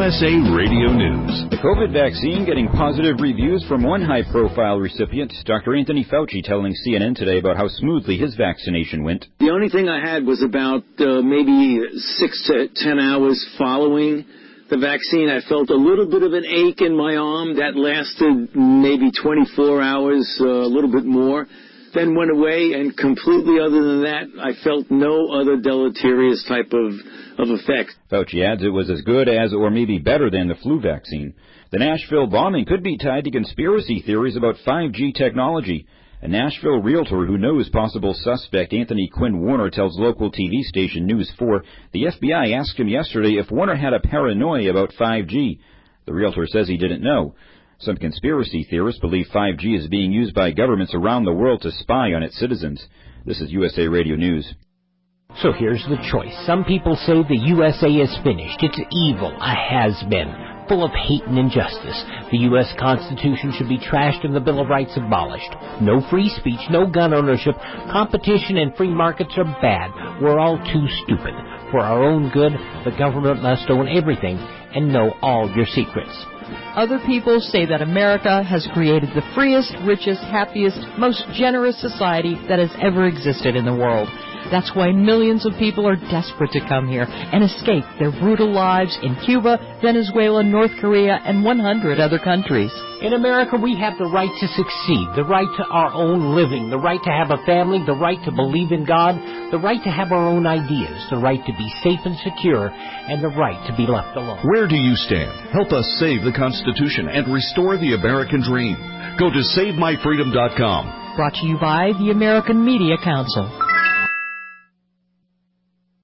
USA Radio News. The COVID vaccine getting positive reviews from one high-profile recipient, Dr. Anthony Fauci telling CNN today about how smoothly his vaccination went. The only thing I had was about maybe 6 to 10 hours following the vaccine. I felt a little bit of an ache in my arm that lasted maybe 24 hours, a little bit more. Then went away, and completely other than that, I felt no other deleterious type of effect. Fauci adds it was as good as or maybe better than the flu vaccine. The Nashville bombing could be tied to conspiracy theories about 5G technology. A Nashville realtor who knows possible suspect Anthony Quinn Warner tells local TV station News 4 the FBI asked him yesterday if Warner had a paranoia about 5G. The realtor says he didn't know. Some conspiracy theorists believe 5G is being used by governments around the world to spy on its citizens. This is USA Radio News. So here's the choice. Some people say the USA is finished. It's evil, a has-been, full of hate and injustice. The U.S. Constitution should be trashed and the Bill of Rights abolished. No free speech, no gun ownership. Competition and free markets are bad. We're all too stupid. For our own good, the government must own everything and know all your secrets. Other people say that America has created the freest, richest, happiest, most generous society that has ever existed in the world. That's why millions of people are desperate to come here and escape their brutal lives in Cuba, Venezuela, North Korea, and 100 other countries. In America, we have the right to succeed, the right to our own living, the right to have a family, the right to believe in God, the right to have our own ideas, the right to be safe and secure, and the right to be left alone. Where do you stand? Help us save the Constitution and restore the American dream. Go to SaveMyFreedom.com. Brought to you by the American Media Council.